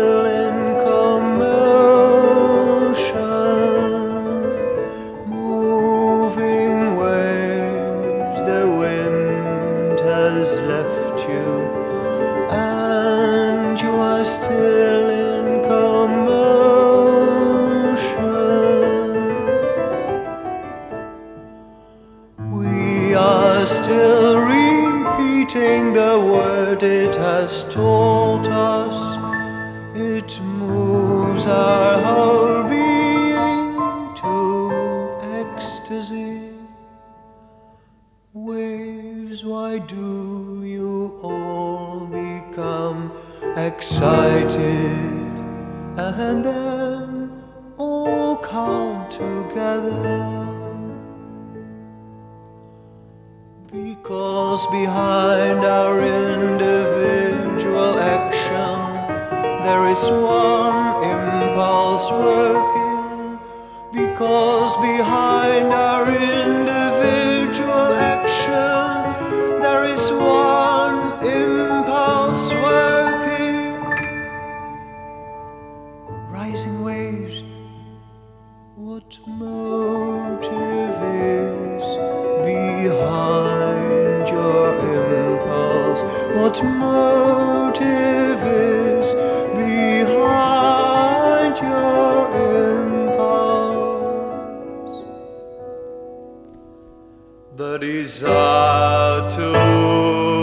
still in commotion, moving waves. The wind has left you, and you are still in commotion. We are still repeating the word it has told us. It moves our whole being to ecstasy. Waves, why do you all become excited and then all come together? Because behind our individual action there is one impulse working. Because behind our individual action there is one impulse working. Rising waves, what motive is behind your impulse? What motive is behind your impulse? The desire to